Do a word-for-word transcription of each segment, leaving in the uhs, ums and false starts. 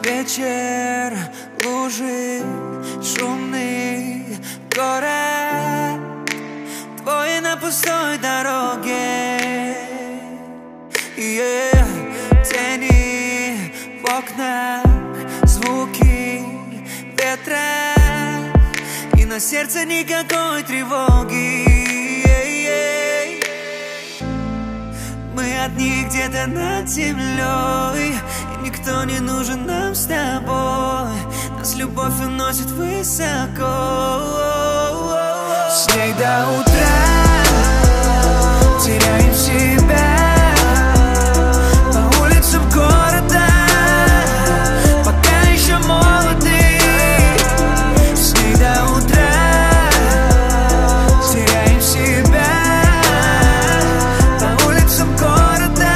вечер, лужи, шумный город, твой на пустой дороге, yeah. Тени в окнах, звуки ветра, и на сердце никакой тревоги, yeah, yeah. Мы одни где-то над землей, и никто не нужен нам с тобой. Нас любовь уносит высоко, с ней до утра теряем себя по улицам города, пока еще молоды. С ней до утра теряем себя по улицам города,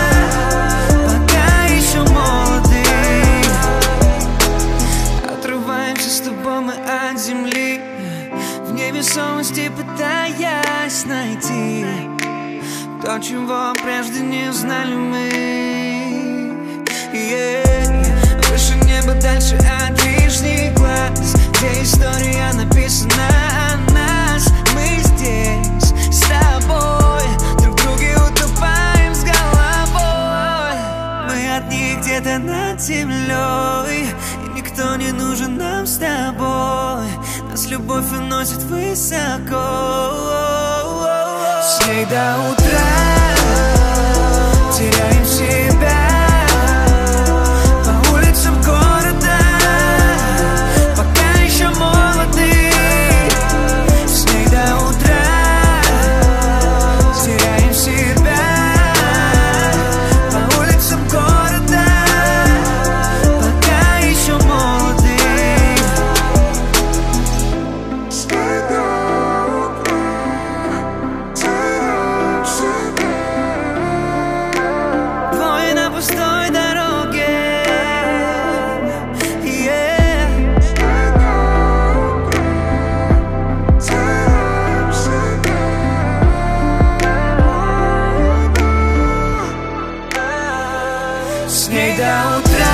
пока еще молоды. Отрываемся с тобой мы от земли, в невесомости пытаясь найти то, чего прежде не знали мы, yeah. Выше неба, дальше от лишних глаз, где история написана о нас. Мы здесь с тобой, друг в друге утопаем с головой. Мы одни где-то над землей, и никто не нужен нам с тобой. Нас любовь уносит высоко, с ней до утра теряем себя по улицам города, пока еще молоды. С ней до утра теряем себя по улицам города, пока еще молоды. Пустой дороге, yeah. С ней до утра